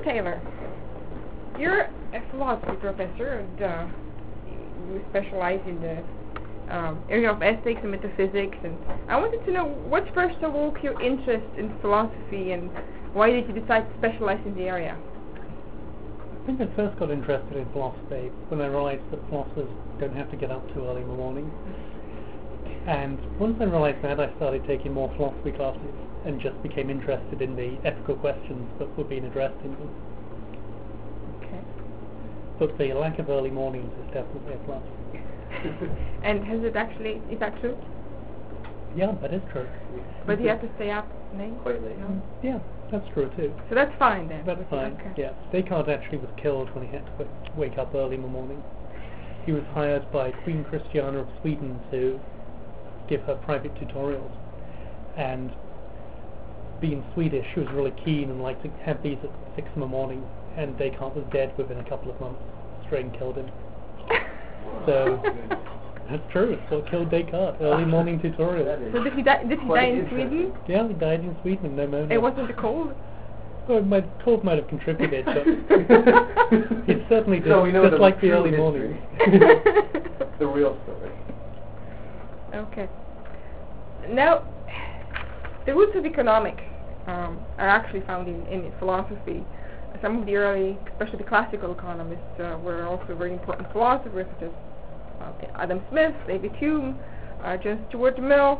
Taylor, you're a philosophy professor, and you specialize in the area of ethics and metaphysics, and I wanted to know what first awoke your interest in philosophy, and why did you decide to specialize in the area? I think I first got interested in philosophy when I realised that philosophers don't have to get up too early in the morning. And once I realised that, I started taking more philosophy classes and just became interested in the ethical questions that were being addressed in them. Okay. But the lack of early mornings is definitely a plus. And is that true? Yeah, that is true. But you have to stay up late? Quite late. No? Yeah, that's true too. So that's fine then? That's fine, Okay. yeah. Descartes actually was killed when he had to wake up early in the morning. He was hired by Queen Christiana of Sweden to give her private tutorials. And being Swedish, she was really keen and liked to have these at 6 in the morning. And Descartes was dead within a couple of months. Strain killed him. So that's true. It's what killed Descartes. Early morning tutorials. So did he die in Sweden? Yeah, he died in Sweden with pneumonia. It wasn't the cold? Well, cold might have contributed, but it certainly did. So we know just like the true early history. morning. The real story. Okay. Now, the roots of economics are actually found in philosophy. Some of the early, especially the classical economists, were also very important philosophers, such as Adam Smith, David Hume, John Stuart Mill.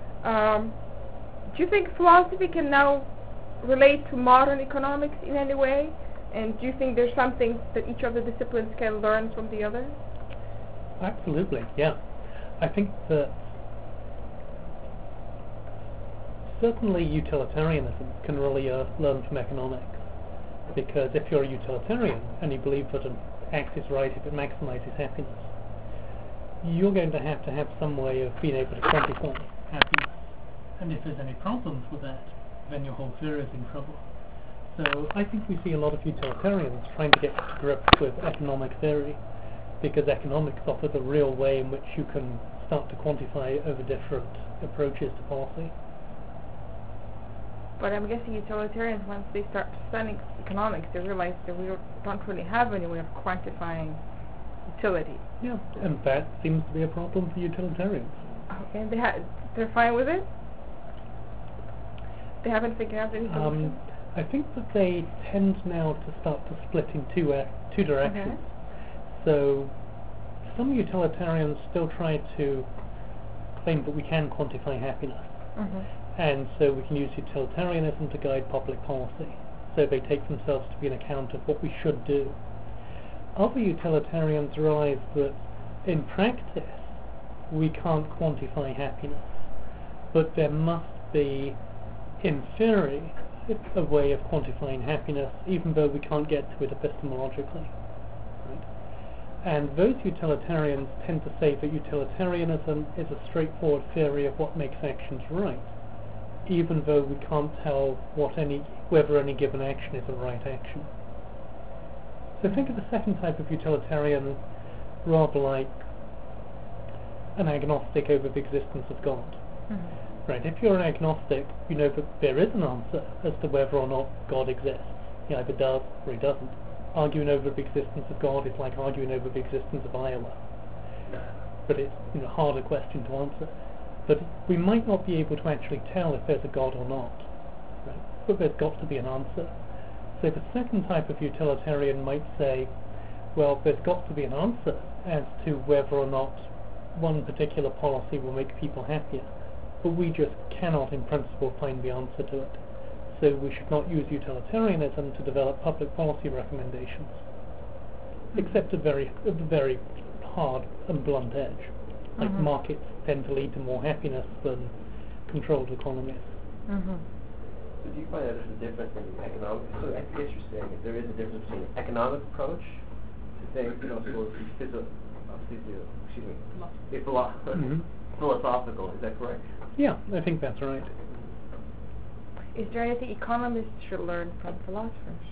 Do you think philosophy can now relate to modern economics in any way? And do you think there's something that each of the disciplines can learn from the other? Absolutely, yeah. I think that certainly utilitarianism can really learn from economics. Because if you're a utilitarian and you believe that an act is right if it maximizes happiness, you're going to have some way of being able to quantify happiness. And if there's any problems with that, then your whole theory is in trouble. So I think we see a lot of utilitarians trying to get to grips with economic theory, because economics offers a real way in which you can start to quantify over different approaches to policy. But I'm guessing utilitarians, once they start studying economics, they realize that we don't really have any way of quantifying utility. Yeah, and that seems to be a problem for utilitarians. Okay, and they're fine with it? They haven't figured out any solution? I think that they tend now to start to split in two directions. Okay. So some utilitarians still try to claim that we can quantify happiness. Mm-hmm. And so we can use utilitarianism to guide public policy. So they take themselves to be an account of what we should do. Other utilitarians realize that in practice we can't quantify happiness, but there must be, in theory, a way of quantifying happiness, even though we can't get to it epistemologically. Right? And those utilitarians tend to say that utilitarianism is a straightforward theory of what makes actions right, even though we can't tell whether any given action is a right action. So think of the second type of utilitarian rather like an agnostic over the existence of God. Mm-hmm. Right, if you're an agnostic, you know that there is an answer as to whether or not God exists. He either does or he doesn't. Arguing over the existence of God is like arguing over the existence of Iowa. But it's a harder question to answer. But we might not be able to actually tell if there's a God or not. Right? But there's got to be an answer. So the second type of utilitarian might say, well, there's got to be an answer as to whether or not one particular policy will make people happier. But we just cannot in principle find the answer to it. So we should not use utilitarianism to develop public policy recommendations, except at a very hard and blunt edge. Like markets tend to lead to more happiness than controlled economies. Mm-hmm. So do you find that there's a difference in economic? So I guess you're saying if there is a difference between an economic approach to things, philosophical. Is that correct? Yeah, I think that's right. Is there anything economists should learn from philosophers?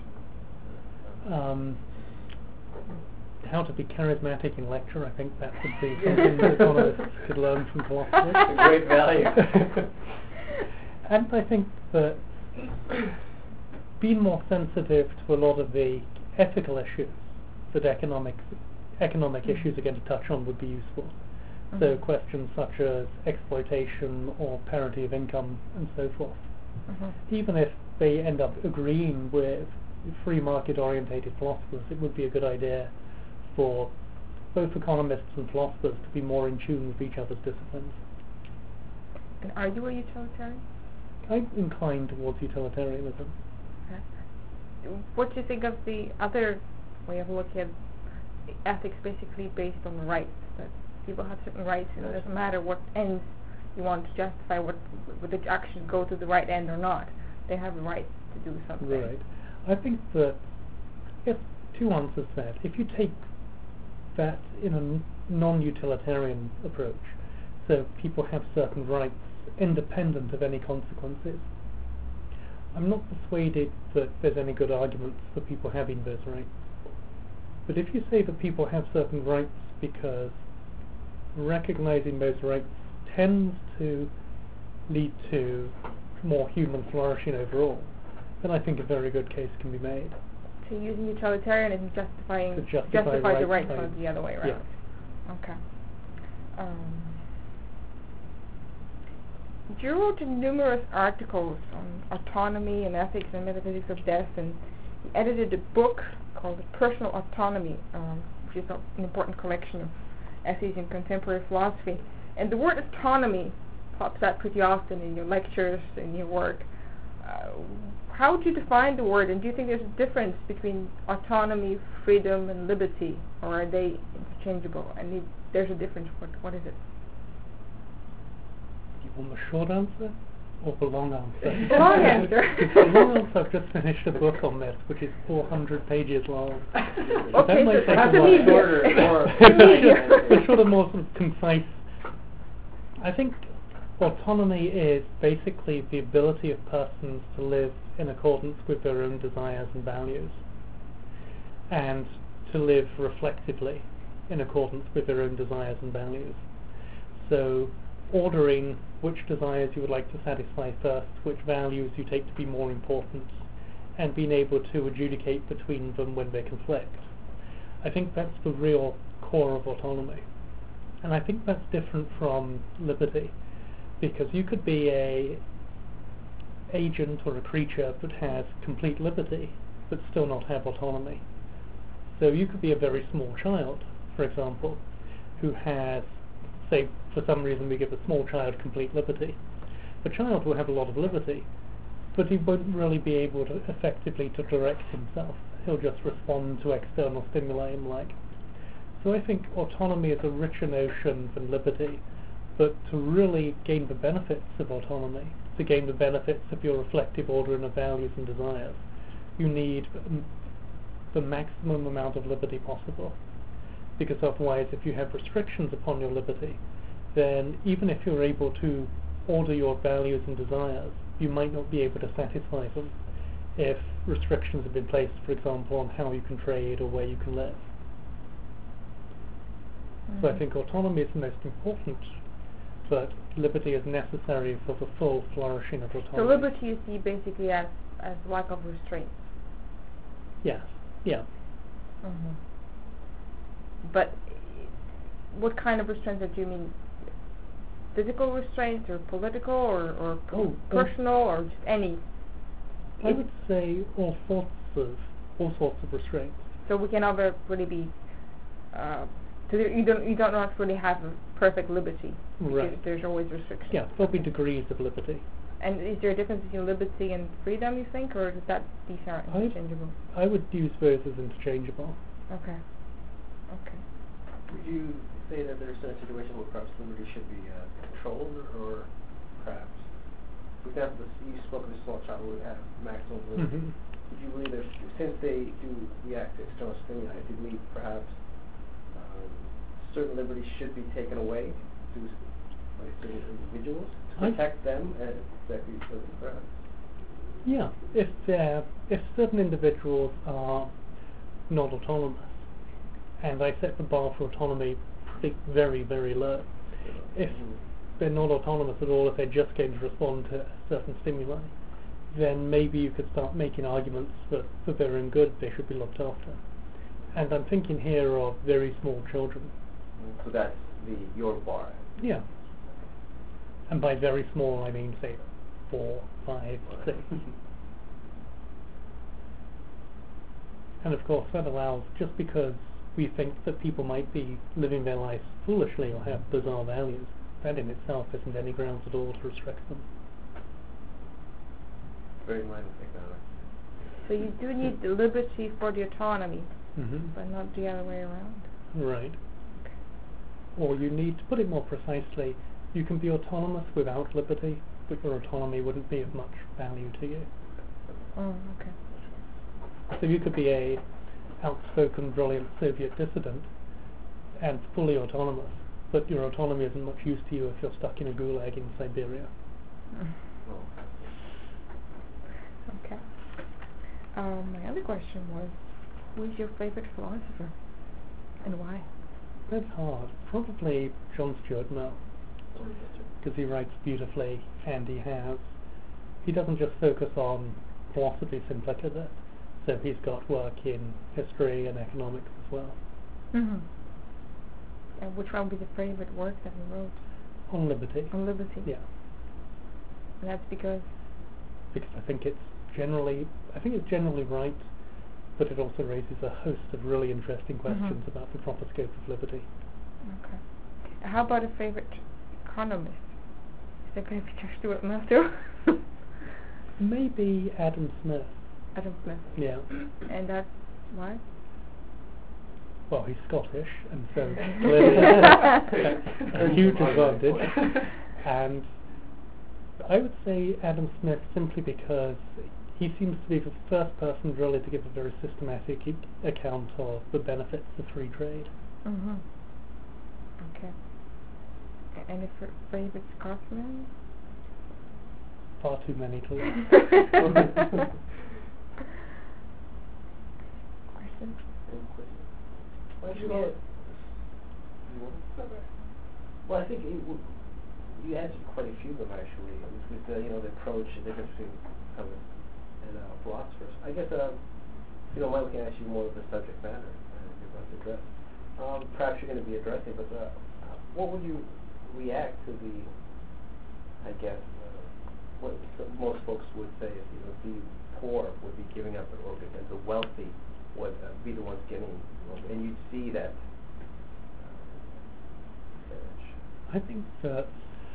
How to be charismatic in lecture, I think that would be something that economists could learn from philosophers. It's a great value. And I think that been more sensitive to a lot of the ethical issues that economic issues are going to touch on would be useful. So questions such as exploitation or parity of income and so forth. Even if they end up agreeing with free market orientated philosophers, it would be a good idea for both economists and philosophers to be more in tune with each other's disciplines. And are you a utilitarian? I'm inclined towards utilitarianism. Okay. What do you think of the other way of looking at ethics, basically based on rights? That people have certain rights, and it doesn't matter what ends you want to justify, whether the action go to the right end or not. They have the right to do something. Right. I think that if two answers to that. If you take that in a non-utilitarian approach, so people have certain rights independent of any consequences, I'm not persuaded that there's any good arguments for people having those rights. But if you say that people have certain rights because recognizing those rights tends to lead to more human flourishing overall, then I think a very good case can be made. So using utilitarianism justifying To justify the right right claims. the other way around. Yeah. Okay. You wrote numerous articles on autonomy and ethics and metaphysics of death, and you edited a book called Personal Autonomy, which is an important collection of essays in contemporary philosophy. And the word autonomy pops up pretty often in your lectures, in your work. How would you define the word, and do you think there's a difference between autonomy, freedom, and liberty, or are they interchangeable? And if there's a difference, what is it? Do you want the short answer or the long answer? The long answer. The long answer, I've just finished a book on this, which is 400 pages long. Okay, might so take that's a an while. easier. But sort of more sort of concise. I think autonomy is basically the ability of persons to live in accordance with their own desires and values, and to live reflectively in accordance with their own desires and values. So ordering which desires you would like to satisfy first, which values you take to be more important, and being able to adjudicate between them when they conflict. I think that's the real core of autonomy. And I think that's different from liberty, because you could be a agent or a creature that has complete liberty but still not have autonomy. So you could be a very small child, for example, who has, say, for some reason we give a small child complete liberty. The child will have a lot of liberty, but he won't really be able to effectively to direct himself. He'll just respond to external stimuli and like. So I think autonomy is a richer notion than liberty, but to really gain the benefits of autonomy, to gain the benefits of your reflective ordering of values and desires, you need the maximum amount of liberty possible. Because otherwise, if you have restrictions upon your liberty, then even if you're able to order your values and desires, you might not be able to satisfy them if restrictions have been placed, for example, on how you can trade or where you can live. So I think autonomy is the most important, but liberty is necessary for the full flourishing of autonomy. So liberty you see basically as lack of restraint. Yes, yeah. But what kind of restraints do you mean? Physical restraints, or political, or personal, or just any? I would say all sorts of restraints. So we can never really be. So you don't not really have a perfect liberty. Right. There's always restrictions. Yeah, there'll be degrees of liberty. And is there a difference between liberty and freedom, you think, or is that these are interchangeable? I would use those as interchangeable. Okay. Would you say that there's a situation where perhaps liberty should be controlled, or perhaps, for example, you spoke of a small child who would have maximum liberty. Would you believe that since they do react to external stimuli, do you believe perhaps certain liberties should be taken away by certain individuals to protect them and protect these children, perhaps? Yeah, if certain individuals are not autonomous, and I set the bar for autonomy very, very low. If they're not autonomous at all, if they're just going to respond to certain stimuli, then maybe you could start making arguments that for their own good they should be looked after. And I'm thinking here of very small children. So that's your bar. Yeah. And by very small I mean, say, 4, 5, 6. And of course that allows, just because we think that people might be living their lives foolishly or have bizarre values, that in itself isn't any grounds at all to restrict them. Very minor economics. So you do need the liberty for the autonomy, Mm-hmm. but not the other way around. Right. Or you need, to put it more precisely, you can be autonomous without liberty, but your autonomy wouldn't be of much value to you. Oh, okay. So you could be a outspoken, brilliant Soviet dissident and fully autonomous, but your autonomy isn't much use to you if you're stuck in a gulag in Siberia. Okay. My other question was, who is your favorite philosopher, and why? That's hard. Probably John Stuart Mill, because he writes beautifully, and he doesn't just focus on philosophy simpliciter, so he's got work in history and economics as well. Mm-hmm. And which one would be the favorite work that he wrote? On liberty. On liberty? Yeah. And that's because I think it's generally right, but it also raises a host of really interesting questions about the proper scope of liberty. Okay. How about a favorite economist? Is that going to be John Stuart Mill too? Maybe Adam Smith. Adam Smith. Yeah. And that's why? Well, he's Scottish, and so clearly a huge advantage. And I would say Adam Smith simply because he seems to be the first person really to give a very systematic account of the benefits of free trade. Mm-hmm. Okay. Any favorite Scotsman? Far too many to list. Question? Well, I think you answered quite a few of them actually. With the approach, the difference between economists and philosophers. I guess my looking at you more of the subject matter you're about to address. Perhaps you're going to be addressing, but what would you react to what most folks would say is the poor would be giving up their organs and the wealthy would be the ones getting them, and you'd see that. I think that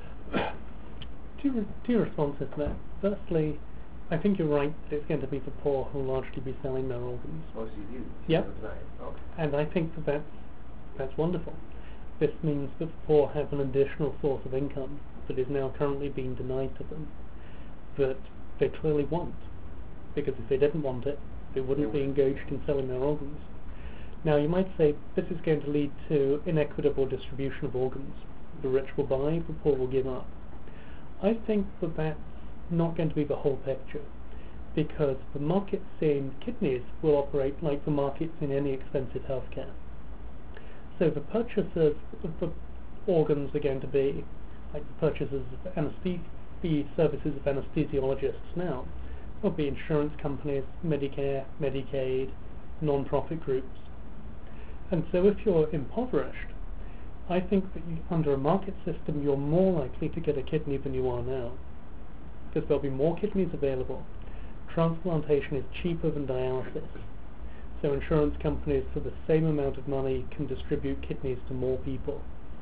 two responses to that. Firstly, I think you're right that it's going to be the poor who will largely be selling their organs. Most of you. Yep. Okay. And I think that's wonderful. This means that the poor have an additional source of income that is now currently being denied to them, that they clearly want, because if they didn't want it, they wouldn't be engaged in selling their organs. Now you might say this is going to lead to inequitable distribution of organs. The rich will buy, the poor will give up. I think that that's not going to be the whole picture, because the markets in kidneys will operate like the markets in any expensive healthcare. So the purchasers of the organs are going to be like the purchasers of the services of anesthesiologists now. There'll be insurance companies, Medicare, Medicaid, non-profit groups. And so if you're impoverished, I think that under a market system you're more likely to get a kidney than you are now, because there'll be more kidneys available. Transplantation is cheaper than dialysis, so insurance companies for the same amount of money can distribute kidneys to more people.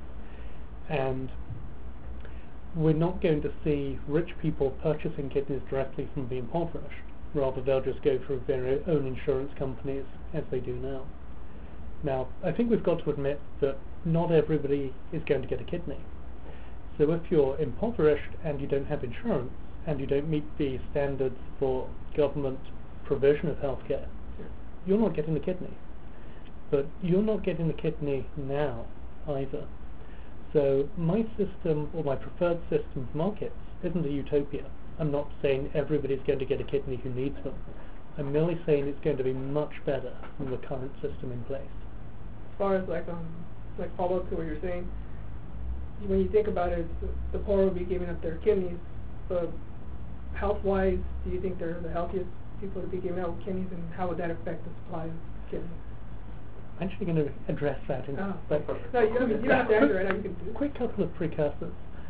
And we're not going to see rich people purchasing kidneys directly from the impoverished. Rather, they'll just go through their own insurance companies as they do now. Now, I think we've got to admit that not everybody is going to get a kidney. So if you're impoverished and you don't have insurance and you don't meet the standards for government provision of healthcare, you're not getting a kidney. But you're not getting the kidney now either. So my system, or my preferred system of markets, isn't a utopia. I'm not saying everybody's going to get a kidney who needs them. I'm merely saying it's going to be much better than the current system in place. As far as follow-up to what you're saying, when you think about it, the poor will be giving up their kidneys, but health-wise, do you think they're the healthiest people to be giving out kidneys, and how would that affect the supply of kidneys? I'm actually going to address that in but No, you don't have to answer it. You can do it. quick couple of precursors.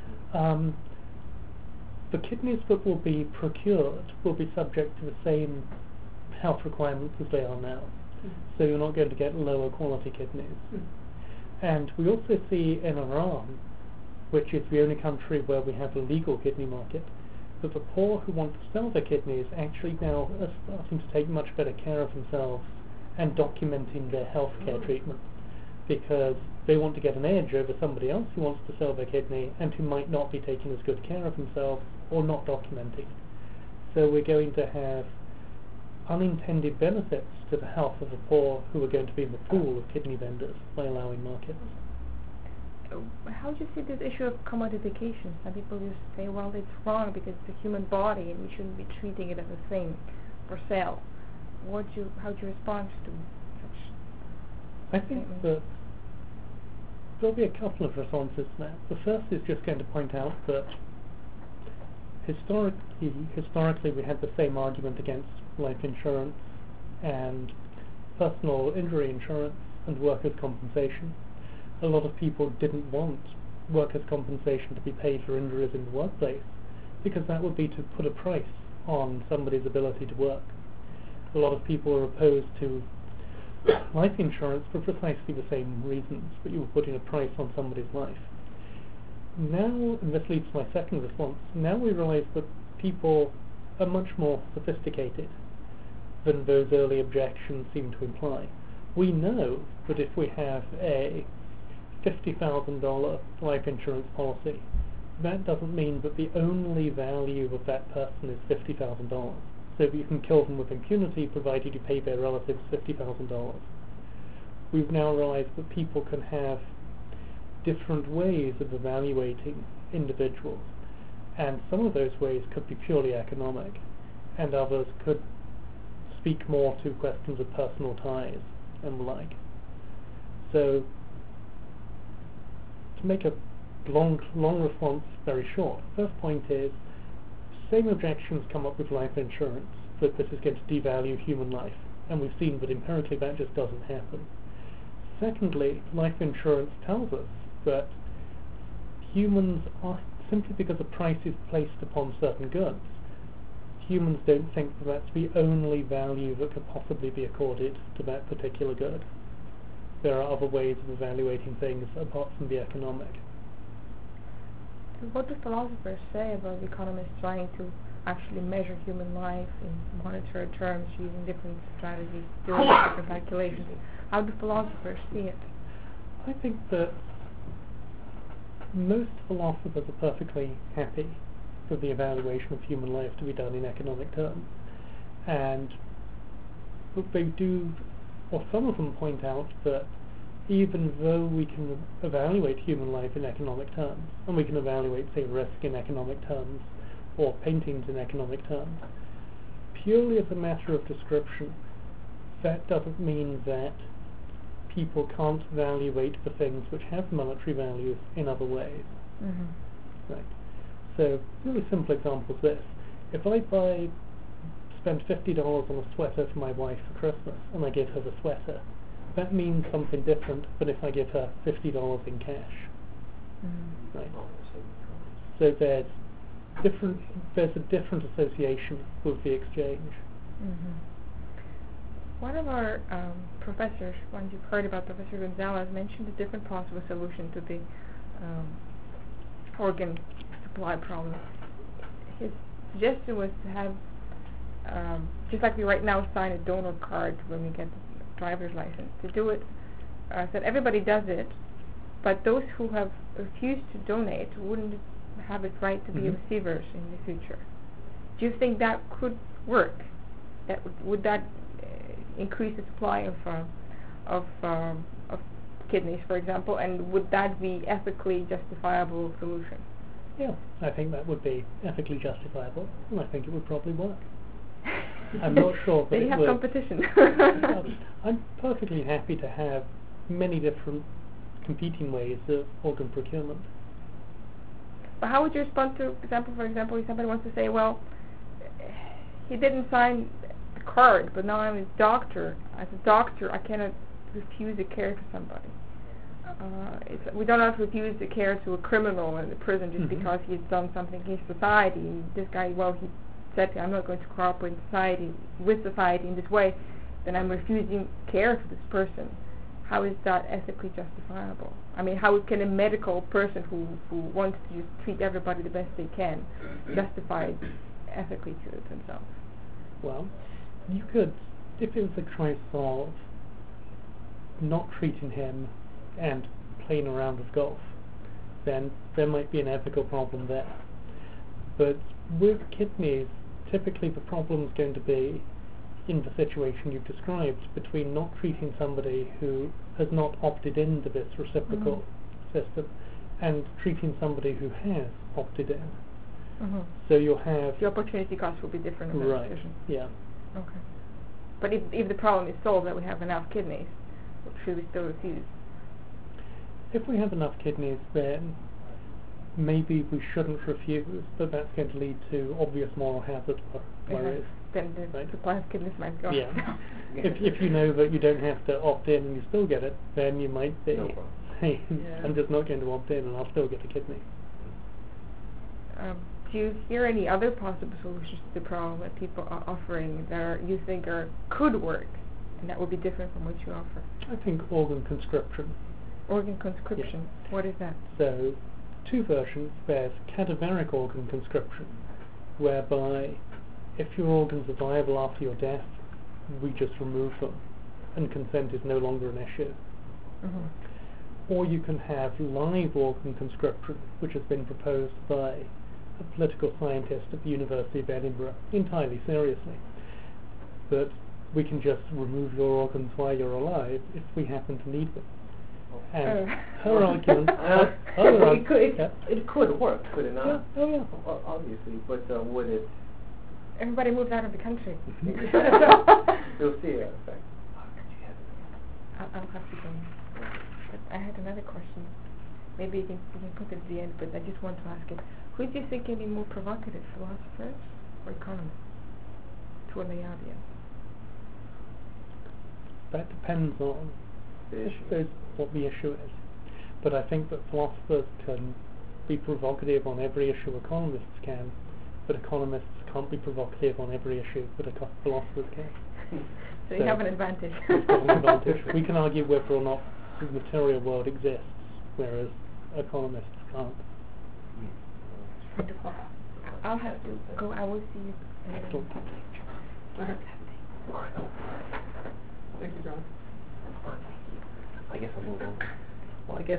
The kidneys that will be procured will be subject to the same health requirements as they are now. So you're not going to get lower quality kidneys. And we also see in Iran, which is the only country where we have a legal kidney market, that the poor who want to sell their kidneys actually now are starting to take much better care of themselves and documenting their healthcare treatment, because they want to get an edge over somebody else who wants to sell their kidney and who might not be taking as good care of themselves or not documenting. So we're going to have unintended benefits to the health of the poor who are going to be in the pool of kidney vendors by allowing markets. How do you see this issue of commodification? Some people just say, well, it's wrong because it's a human body and we shouldn't be treating it as a thing for sale. How do you respond to such I think statements? that there'll be a couple of responses to that. The first is just going to point out that historically we had the same argument against life insurance and personal injury insurance and workers' compensation. A lot of people didn't want workers' compensation to be paid for injuries in the workplace because that would be to put a price on somebody's ability to work. A lot of people are opposed to life insurance for precisely the same reasons, that you were putting a price on somebody's life. Now, and this leads to my second response, now we realize that people are much more sophisticated than those early objections seem to imply. We know that if we have a $50,000 life insurance policy, that doesn't mean that the only value of that person is $50,000. So that you can kill them with impunity provided you pay their relatives $50,000. We've now realized that people can have different ways of evaluating individuals, and some of those ways could be purely economic, and others could speak more to questions of personal ties and the like. So, to make a long response very short, first point is, same objections come up with life insurance, that this is going to devalue human life, and we've seen that empirically that just doesn't happen. Secondly, life insurance tells us that humans are, simply because a price is placed upon certain goods, humans don't think that that's the only value that could possibly be accorded to that particular good. There are other ways of evaluating things apart from the economic. What do philosophers say about economists trying to actually measure human life in monetary terms using different strategies, doing different calculations? How do philosophers see it? I think that most philosophers are perfectly happy for the evaluation of human life to be done in economic terms. And what they do, or some of them point out that even though we can evaluate human life in economic terms, and we can evaluate, say, risk in economic terms, or paintings in economic terms, purely as a matter of description, that doesn't mean that people can't evaluate the things which have monetary values in other ways. Mm-hmm. Right. So, really simple example is this. If I spend $50 on a sweater for my wife for Christmas, and I give her the sweater, that means something different than if I give her $50 in cash. Mm-hmm. Right. So there's a different association with the exchange. Mm-hmm. One of our professors, one you've heard about, Professor Gonzalez, mentioned a different possible solution to the organ supply problem. His suggestion was to have, just like we right now sign a donor card when we get the driver's license, to do it, that everybody does it, but those who have refused to donate wouldn't have it right to be receivers in the future. Do you think that could work? Would that increase the supply of kidneys, for example, and would that be ethically justifiable solution? Yeah, I think that would be ethically justifiable, and I think it would probably work. I'm not sure that you have would. competition. I'm perfectly happy to have many different competing ways of organ procurement. But how would you respond to, for example, if somebody wants to say, well, he didn't sign the card, but now I'm his doctor. As a doctor, I cannot refuse a care to somebody. We don't have to refuse the care to a criminal in the prison just because he's done something against society. This guy, he said, I'm not going to cooperate with society in this way, then I'm refusing care for this person. How is that ethically justifiable? I mean, how can a medical person who wants to just treat everybody the best they can justify it ethically to themselves? Well, you could, if it was a choice of not treating him and playing around with golf, then there might be an ethical problem there. But with kidneys, typically the problem is going to be in the situation you've described, between not treating somebody who has not opted into this reciprocal system and treating somebody who has opted in. So you'll have... The opportunity cost will be different in that decision. Yeah. Okay. But if the problem is solved, that we have enough kidneys, should we still refuse? If we have enough kidneys, then maybe we shouldn't refuse, but that's going to lead to obvious moral hazard worries. Then the supply of kidneys might go up. If you know that you don't have to opt in and you still get it, then you might be, hey, I'm just not going to opt in and I'll still get a kidney. Do you hear any other possible solutions to the problem that people are offering that you think could work, and that would be different from what you offer? I think organ conscription. Organ conscription. Yeah. What is that? So, two versions. There's cadaveric organ conscription, whereby if your organs are viable after your death, we just remove them, and consent is no longer an issue. Or you can have live organ conscription, which has been proposed by a political scientist at the University of Edinburgh, entirely seriously. But we can just remove your organs while you're alive if we happen to need them. And her argument... it could work, could it not? Yeah. Oh, yeah. Well, obviously, but would it... Everybody moves out of the country. You'll see it. I'll have to go. But I had another question. Maybe you can put it at the end, but I just want to ask it. Who do you think can be more provocative, philosophers or economists, to a lay audience? That depends on what the issue is. But I think that philosophers can be provocative on every issue economists can, but economists can't be provocative on every issue that philosophers can. So you have an advantage. We've got an advantage. We can argue whether or not the material world exists, whereas economists can't. Wonderful. I'll have to go. I will see you. Thank you, John. I guess I'll move on. Well, I guess...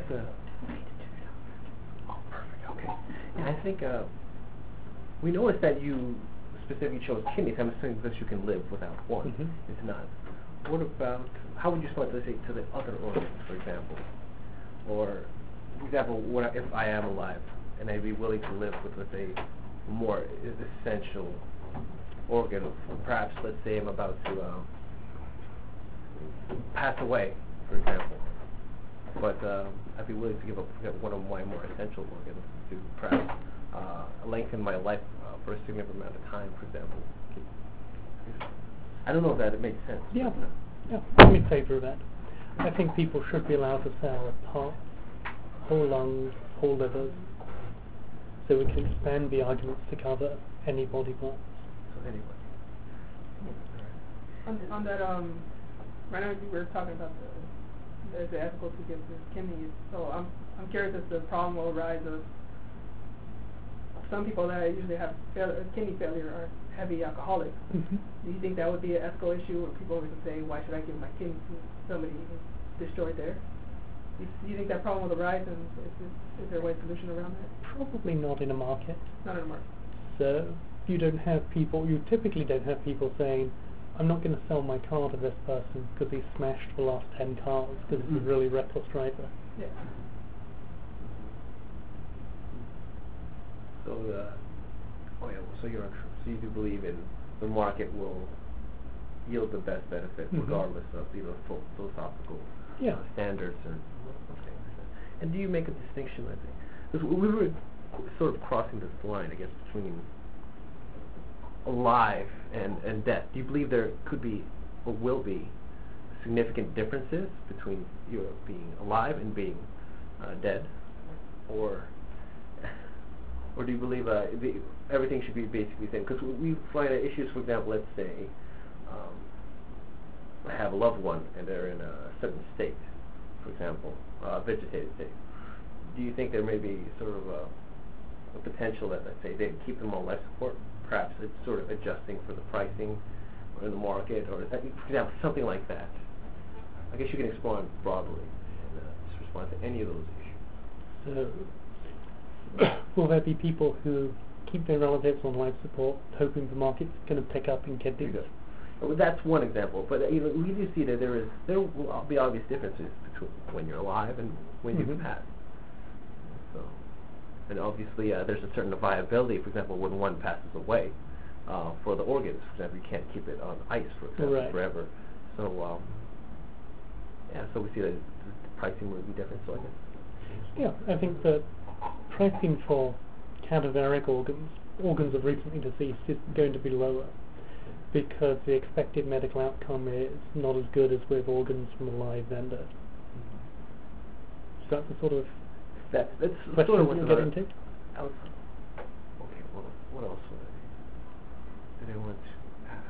oh, perfect. Okay. Yeah, I think we noticed that you specifically chose kidneys. I'm assuming because you can live without one. It's not. What about... How would you respond, let's say, to the other organs, for example? Or, for example, if I am alive and I'd be willing to live with, let's say, more essential organ, perhaps, let's say, I'm about to pass away, for example, but I'd be willing to give up one of my more essential organs to perhaps lengthen my life for a significant amount of time, for example. I don't know if that makes sense. Yeah, I'm in favour of that. I think people should be allowed to sell parts, whole lungs, whole livers, so we can expand the arguments to cover any body parts. So anyway. On that, right now we were talking about the ethical to give the kidneys. So I'm curious if the problem will arise of some people that usually have kidney failure are heavy alcoholics. Do you think that would be an ethical issue where people would say, why should I give my kidney to somebody who's destroyed there? Do you think that problem will arise, and is there a way solution around that? Probably not in a market. Not in a market. So you typically don't have people saying, I'm not going to sell my car to this person because he smashed the last 10 cars because he's a really reckless driver. Yeah. So you do believe in the market will yield the best benefit regardless of philosophical standards and things. And do you make a distinction, I think? Because we were sort of crossing this line, I guess, between alive and death, do you believe there could be or will be significant differences between you being alive and being dead, or do you believe everything should be basically the same? Because we find that issues, for example, let's say have a loved one and they're in a certain state, for example, vegetative state. Do you think there may be sort of a potential that, let's say, they keep them on life support, perhaps it's sort of adjusting for the pricing or in the market, or for example, something like that? I guess you can explain broadly and just respond to any of those issues. So, will there be people who keep their relatives on life support, hoping the market's going to pick up in kidneys? Well, that's one example, but we do see that there will be obvious differences between when you're alive and when you've passed. So, and obviously there's a certain viability. For example, when one passes away, for the organs, for example, you can't keep it on ice, for example, forever. So, so we see that the pricing will be different. So I guess. Yeah, I think that pricing for cadaveric organs of recently deceased, is going to be lower, because the expected medical outcome is not as good as with organs from a live vendor. So that's the sort of that's question sort of what you get into. Okay, well, what else did I want to ask?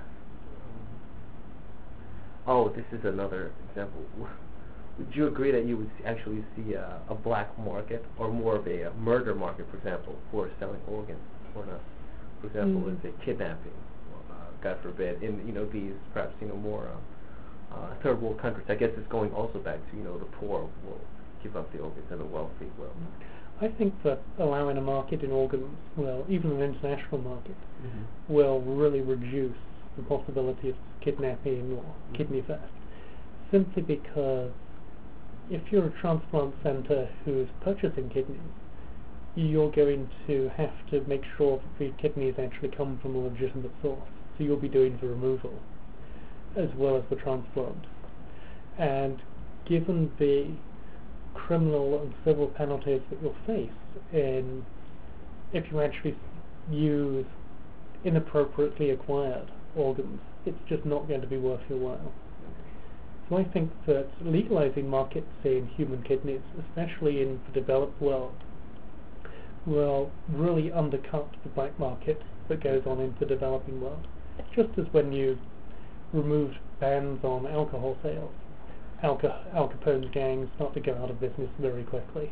Oh, this is another example. Would you agree that you would actually see a black market, or more of a murder market, for example, for selling organs, or not? For example, let's say kidnapping, God forbid, in these perhaps more third world countries. I guess it's going also back to the poor will give up the organs and the wealthy will. I think that allowing a market in organs, even an international market, will really reduce the possibility of kidnapping or kidney theft, simply because if you're a transplant centre who's purchasing kidneys, you're going to have to make sure that the kidneys actually come from a legitimate source. So you'll be doing the removal as well as the transplant. And given the criminal and civil penalties that you'll face if you actually use inappropriately acquired organs, it's just not going to be worth your while. So I think that legalizing markets in human kidneys, especially in the developed world, will really undercut the black market that goes on in the developing world. Just as when you removed bans on alcohol sales, Al Capone's gangs start to go out of business very quickly.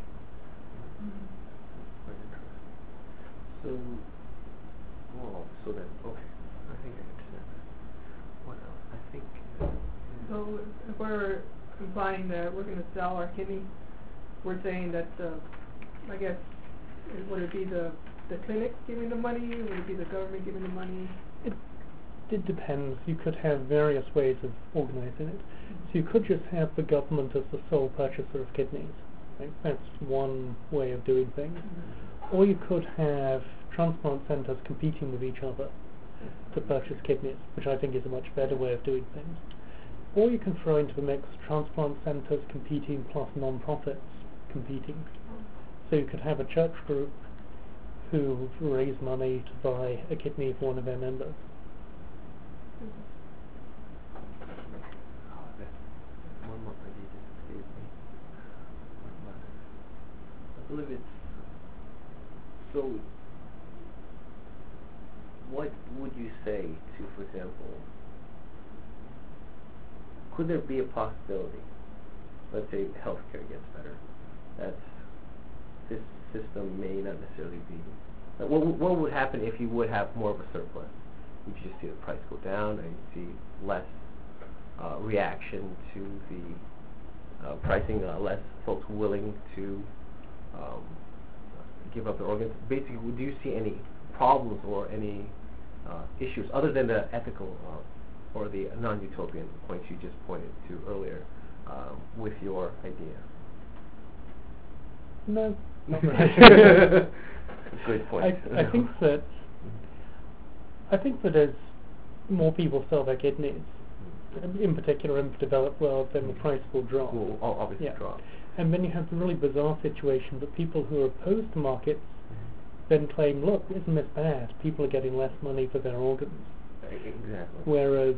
So then, okay, I think I understand that. What else? I think. So if we're implying that we're going to sell our kidney, we're saying that I guess would it be the clinic giving the money? Would it be the government giving the money? It depends. You could have various ways of organising it. So you could just have the government as the sole purchaser of kidneys. Right? That's one way of doing things. Or you could have transplant centres competing with each other to purchase kidneys, which I think is a much better way of doing things. Or you can throw into the mix transplant centres competing plus non-profits competing. So you could have a church group who raise money to buy a kidney for one of their members. One more thing you just gave me. I believe it's. So, what would you say to, for example, could there be a possibility, let's say healthcare gets better, that this system may not necessarily be. What would happen if you would have more of a surplus? Would you just see the price go down, and you see less reaction to the pricing, less folks willing to give up their organs? Basically, do you see any problems or any issues other than the ethical or the non-utopian points you just pointed to earlier with your idea? No. Good point. I think that as more people sell their kidneys, in particular in the developed world, then the price will drop. Will obviously drop. And then you have the really bizarre situation that people who are opposed to markets then claim, look, isn't this bad? People are getting less money for their organs. Exactly. Whereas,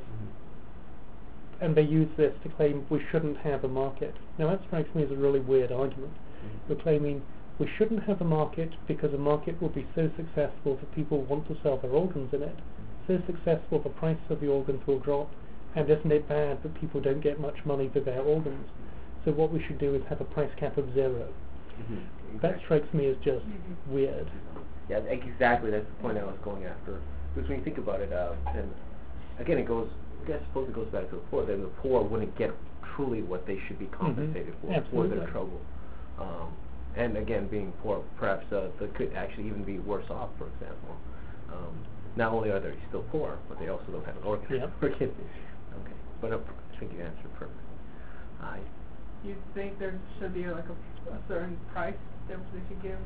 and they use this to claim we shouldn't have a market. Now that strikes me as a really weird argument. We're claiming we shouldn't have a market because a market will be so successful that people want to sell their organs in it. So successful the price of the organs will drop, and isn't it bad that people don't get much money for their organs? So what we should do is have a price cap of 0. That strikes me as just weird. Yeah, exactly. That's the point I was going after. Because when you think about it, and again, I suppose it goes back to the poor. Then the poor wouldn't get truly what they should be compensated for their trouble. And again, being poor, perhaps they could actually even be worse off. For example, not only are they still poor, but they also don't have an organ or kidney. Okay, but I think you answered perfectly. You think there should be like a certain price that they should give?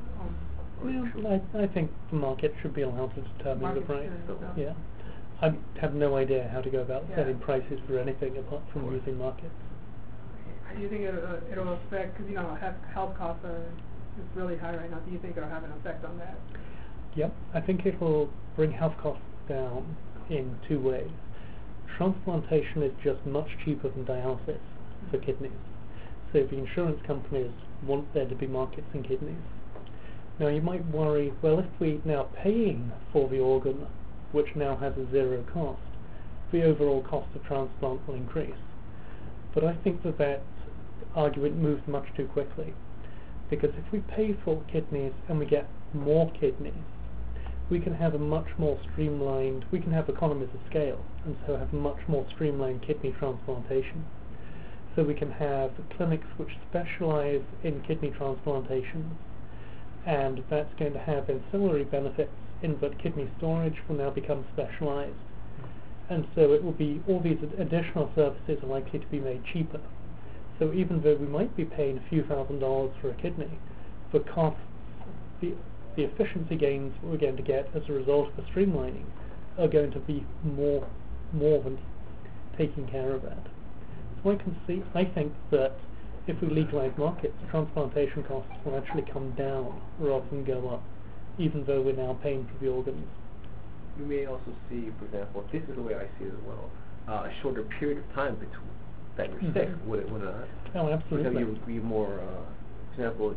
Well, I think the market should be allowed to determine the price. Yeah, I have no idea how to go about setting prices for anything apart from using markets. Do you think it'll affect, because health costs is really high right now, do you think it'll have an effect on that? Yep, I think it will bring health costs down in 2 ways. Transplantation is just much cheaper than dialysis for kidneys. So the insurance companies want there to be markets in kidneys. Now you might worry, well, if we're now paying for the organ, which now has a 0 cost, the overall cost of transplant will increase. But I think that argument moves much too quickly, because if we pay for kidneys and we get more kidneys, we can have a much more streamlined, we can have economies of scale, and so have much more streamlined kidney transplantation. So we can have clinics which specialize in kidney transplantation, and that's going to have ancillary benefits in that kidney storage will now become specialized. And so it will be, all these additional services are likely to be made cheaper. So even though we might be paying a few $1,000s for a kidney, the costs, the efficiency gains we're going to get as a result of the streamlining are going to be more than taking care of that. So I think that if we legalize markets, transplantation costs will actually come down rather than go up, even though we're now paying for the organs. You may also see, for example, this is the way I see it as well, a shorter period of time between that you're sick, would it not? Oh, absolutely. For example, you would be more, for example,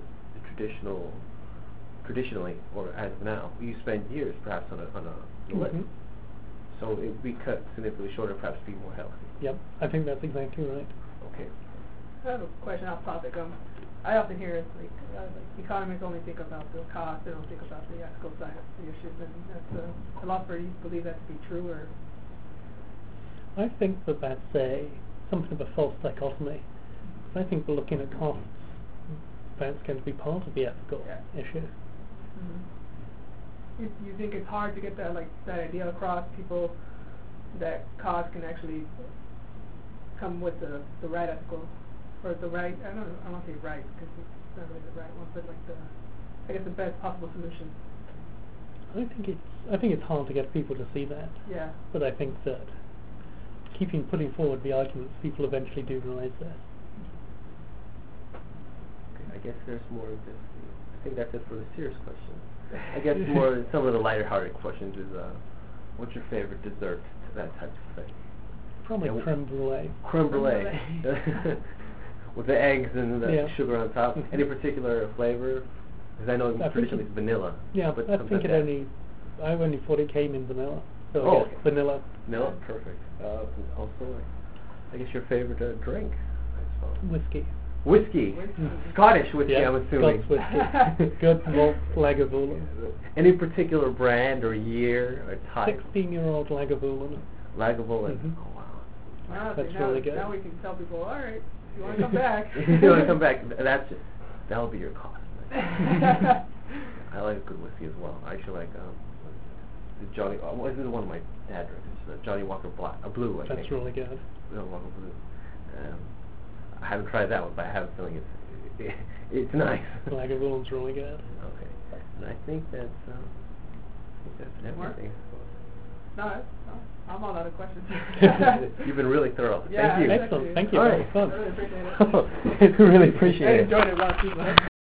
traditionally, or as of now, you spend years perhaps on a list. So it would be cut significantly shorter, perhaps be more healthy. Yep, I think that's exactly right. Okay. I have a question off topic. I often hear it's like economists only think about the cost, they don't think about the ethical side of the issues, and that's a lot for you believe that to be true, or? I think that's something of a false dichotomy. I think we're looking at costs. That's going to be part of the ethical issue. You think it's hard to get that idea across people that cost can actually come with the right ethical, or the right, I don't want to say right because it's not really the right one, but the best possible solution. I think it's hard to get people to see that. Yeah. But I think that putting forward the arguments, people eventually do realize that. Okay, I guess there's more of this. I think that's it for the serious questions. I guess more some of the lighter-hearted questions is, what's your favorite dessert? That type of thing. Probably creme brulee. Creme brulee. With the eggs and the sugar on top. Any particular flavor? Because I know traditionally it's vanilla. Yeah, but I think I only thought it came in vanilla. So vanilla. Vanilla, perfect. Also, I guess your favorite drink, I suppose. Whiskey. Whiskey. Scottish whiskey, I'm assuming. Scots whiskey. Good malt Lagavulin. Any particular brand or year or type? 16-year-old Lagavulin. Lagavulin. Oh, wow. Wow, that's really good. Now we can tell people, all right, if you want to come back. If you want to come back, that'll be your cost. I like good whiskey as well. I actually like the Johnny. This is one of my dad drinks. It's Johnny Walker Blue. I think. That's really good. Johnny Walker Blue. I haven't tried that one, but I have a feeling it's nice. Lagavulin's really good. Okay, and I think that's everything. No, I'm all out of questions. You've been really thorough. Yeah, thank you. Excellent. Thank you. All That was fun. I really appreciate it. Really appreciate it. I enjoyed it a lot too.